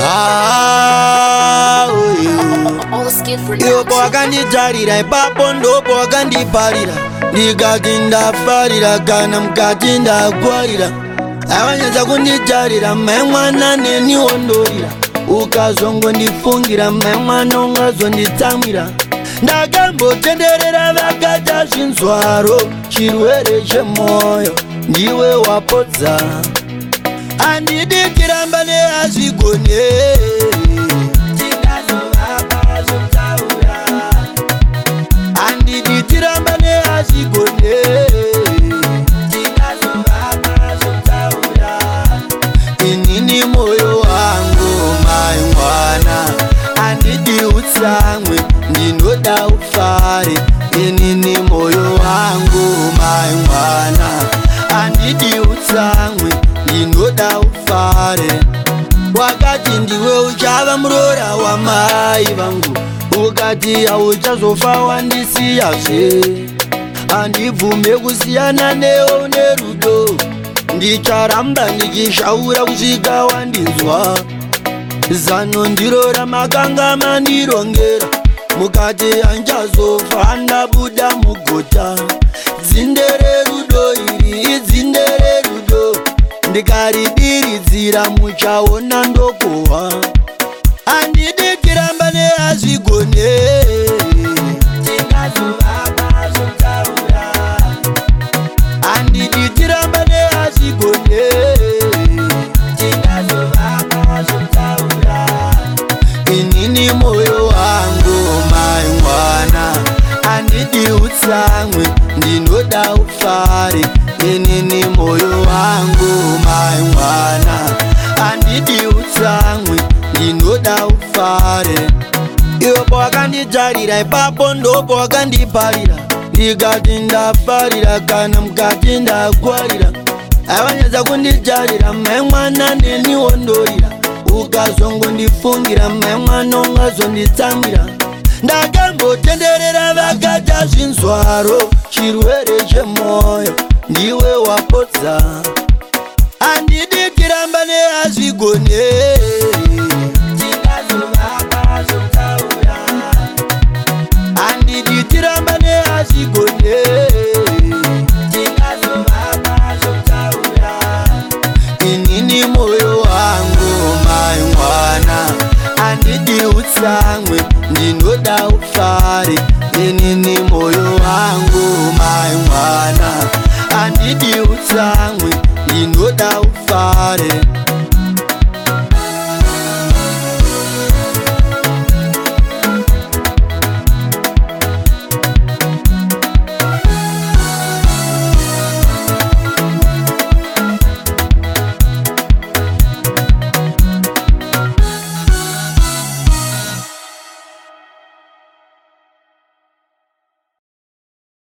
Iyo wakanditarira ipapo ndopo wakandiparira ndikati ndafarira kana mukati ndagwarira avanyanza kunditarira mai mwana neniwondorira ukazongondifungira mai mwana ungazonditsamwira ndakambotenderera vakata zvinzwaro chirwere chemoyo ndiwe wapodza andidi kiramba neazvigone andidi tiramba neazvigone inini moyo wangu mai mwana andidi utsamwe ndinoda ufare inini moyo wangu mai mwana andidi utsamwe ndinoda ufare wakati ndiwe uchava murora wamai vangu ukati hauchazofa wandisiyazve handibvume kusiyana newo nerudo ndicharamba ndichishaura kusvika wandinzwa zano ndiro ramakanga mandirongera mukati hanchazofa ndabuda mugota dzindere rudo iri dzindere rudo ndikaridiridzira muchaona ndokohwa handidi kiramba neazvigone handidi tiramba neazvigone inini moyo wangu mai mwana handidi utsamwe ndinoda ufare inini moyo wangu mai mwana handidi utsamwe ndinoda ufare iwopo wakanditarira ipapo ndopo wakandiparira ndikati ndafarira kana mukati ndagwarira avanyanza kunditarira mai mwana neniwondorira ukazongondifungira mai mwana ungazonditsamwira ndakambotenderera vakata zvinzwaro chirwere chemoyo ndiwe wapodza handidi kiramba neazvigone handidi tiramba neazvigone inini moyo wangu mai mwana handidi utsamwe ndinoda ufare